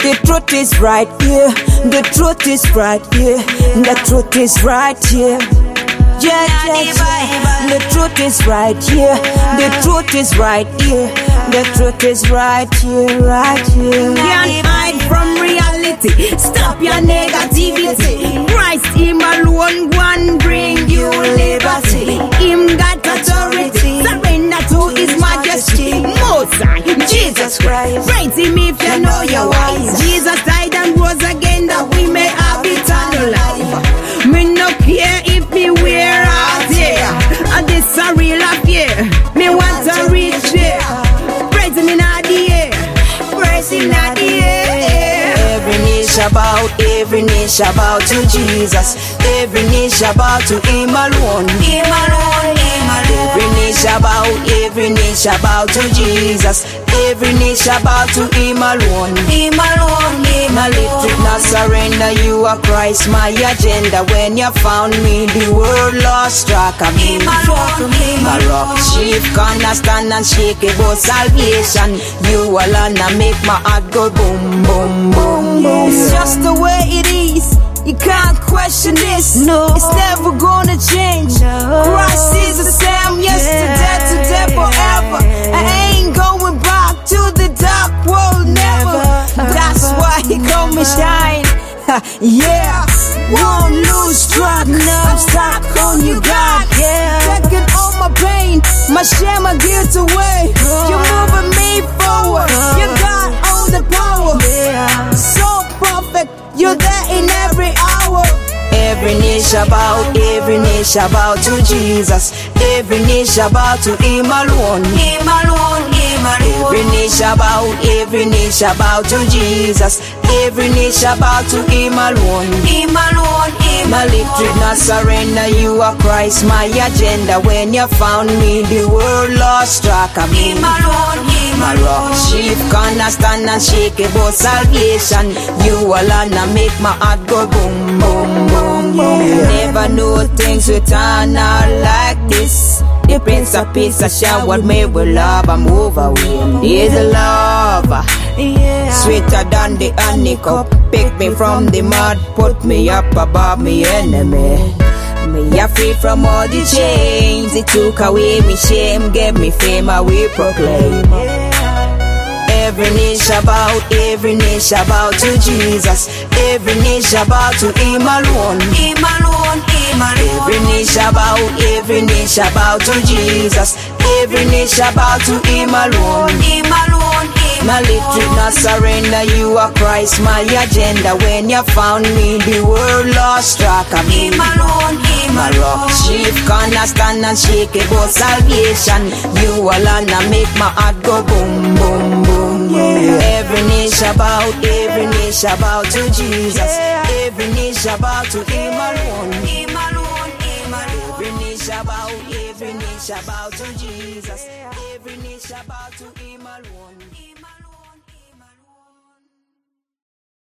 The truth is right here. The truth is right here. The truth is right here. Yeah, yeah, yeah. The truth is right here. The truth is right here. The truth is right here, right here. Can't hide from reality. Stop your negativity. Christ him alone one bring you liberty. Him got authority. Surrender to his majesty. Most High, Jesus Christ. Praise him if you know you're wise. Jesus died and rose again that we may have eternal life. Me no care if me wear out here. And this a real affair. Me want to reach there. Praise him in the air. Praise him in the air. Every knee shall bow, every knee shall bow to Jesus. Every knee shall bow to him alone. Him alone, him alone. Every knee shall bow, every knee shall bow to Jesus. Every knee shall bow to him alone. Him alone, him My lips did not surrender, you are Christ, my agenda. When you found me, the world lost track of me. Him alone, him My rock, chief, cornerstone and shake about salvation. You alone make my heart go boom, boom, boom, boom. It's just the way it is. You can't question this. No, it's never gonna change. Christ is the same yesterday, today, forever. I ain't going back to the dark world, never. That's why he come and shine. Yeah, won't lose track. I'm stuck on you, God. Taking all my pain, my shame, my guilt away. You're moving me forward. You got all the power. So perfect, you're there in every hour. Every knee shall bow, every knee shall bow to Jesus. Every knee shall bow to him alone. Him alone, him alone. Every knee shall bow, every knee shall bow to Jesus. Every knee shall bow to him alone. Him alone, him My lips did not surrender, you are Christ, my agenda. When you found me, the world lost track of me. Him alone, him My rock, chief, cornerstone and shake about salvation. You alone make my heart go boom, boom, boom, boom. Never know things eternal like this. The Prince of Peace, I showered me with love. I'm overwhelmed. He's a lover, sweeter than the honeycomb. Pick me from the mud, put me up above me enemy. Me a free from all the chains. It took away me shame, gave me fame, I will proclaim. Every knee shall bow, every knee shall bow to Jesus. Every knee shall bow to him alone. Him alone, him alone. Every knee shall bow, every knee shall bow to Jesus. Every knee shall bow to him alone. Him alone, him My lips did not surrender, you are Christ, my agenda. When you found me, the world lost track of me. Him alone, him My rock, chief, cornerstone and shake about salvation. You alone make my heart go boom, boom, boom, boom. Every knee shall bow, every knee shall bow to Jesus. Every knee shall bow to him alone. Him alone, him alone. Every knee shall bow, every knee shall bow to Jesus. Every knee shall bow to him alone.